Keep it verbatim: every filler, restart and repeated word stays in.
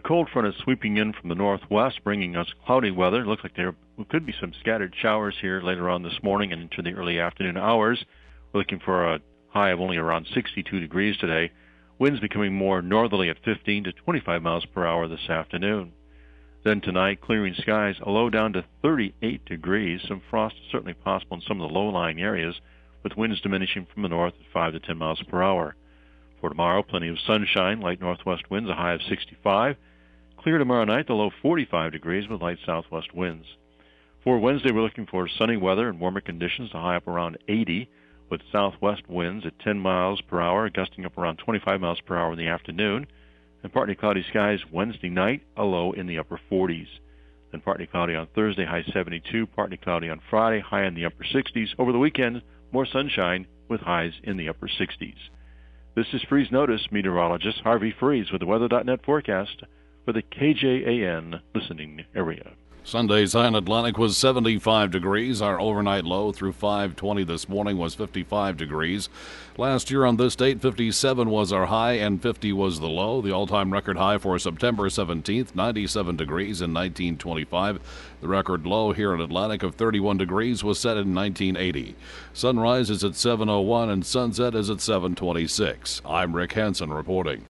cold front is sweeping in from the northwest, bringing us cloudy weather. It looks like there could be some scattered showers here later on this morning and into the early afternoon hours. We're looking for a high of only around sixty-two degrees today. Winds becoming more northerly at fifteen to twenty-five miles per hour this afternoon. Then tonight, clearing skies, a low down to thirty-eight degrees. Some frost is certainly possible in some of the low-lying areas, with winds diminishing from the north at five to ten miles per hour. For tomorrow, plenty of sunshine, light northwest winds, a high of sixty-five. Clear tomorrow night, the low forty-five degrees with light southwest winds. For Wednesday, we're looking for sunny weather and warmer conditions, a high up around eighty, with southwest winds at ten miles per hour, gusting up around twenty-five miles per hour in the afternoon. And partly cloudy skies Wednesday night, a low in the upper forties. Then partly cloudy on Thursday, high seventy-two. Partly cloudy on Friday, high in the upper sixties. Over the weekend, more sunshine with highs in the upper sixties. This is Freeze Notice meteorologist Harvey Freeze with the weather dot net forecast for the K J A N listening area. Sunday's high in Atlantic was seventy-five degrees. Our overnight low through five twenty this morning was fifty-five degrees. Last year on this date, fifty-seven was our high and fifty was the low. The all-time record high for September seventeenth, ninety-seven degrees in nineteen twenty-five. The record low here in Atlantic of thirty-one degrees was set in nineteen eighty. Sunrise is at seven oh one and sunset is at seven twenty-six. I'm Rick Hansen reporting.